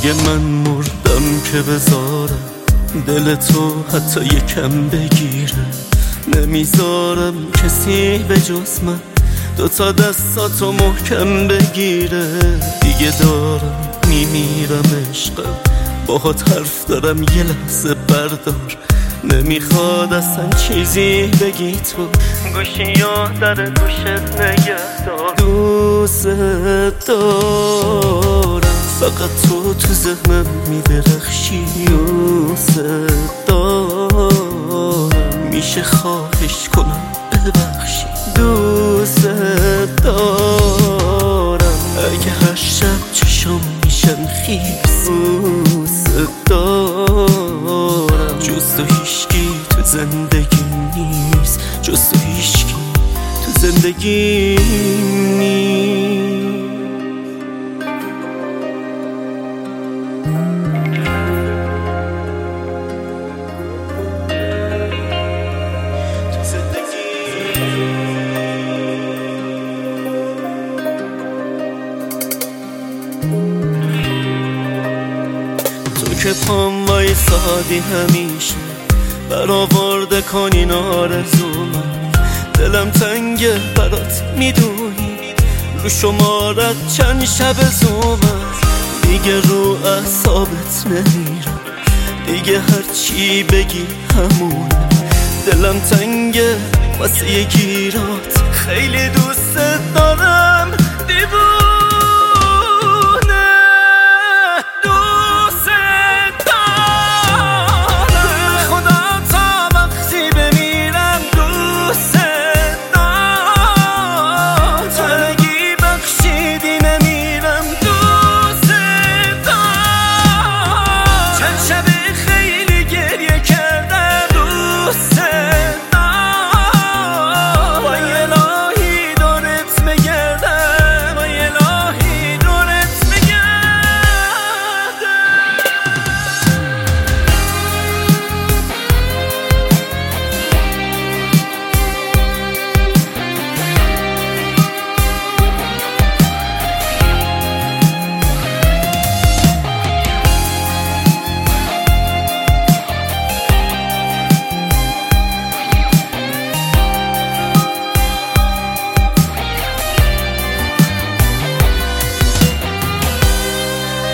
دیگه من مردم که بذارم دل تو حتی یکم بگیره. نمیذارم کسی به جز من دوتا دستاتو محکم بگیره. دیگه دارم میمیرم عشقم، باهات حرف دارم یه لحظه بردار. نمیخواد اصلا چیزی بگی تو، گوشی یا در گوشت نگهدار. دوست دارم فقط تو ذهنم میدرخشی. دوست دارم میشه خواهش کنم ببخشی. دوست دارم اگه هر شب چشم میشن خیس. دوست دارم جز تو هیچکی تو زندگی نیست، جز تو هیچکی تو زندگی نیست. تو که پام وایسادی همیشه برآورده کنی آرزومو. دلم تنگه برات میدونی، رو شمارت چند شب زومم. دیگه رو اعصابت نمیرم، دیگه هرچی بگی همونه. دلم تنگه واسه یه گیرات، خیلی دوست دارم دیوونه. دوست دارم خدا تا وقتی بمیرم. دوست دارم تنگی بخشیدی نمیرم. دوست دارم چند شب خیلی گریه کردم. دوست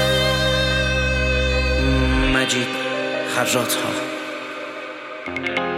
مجید خراط‌ها.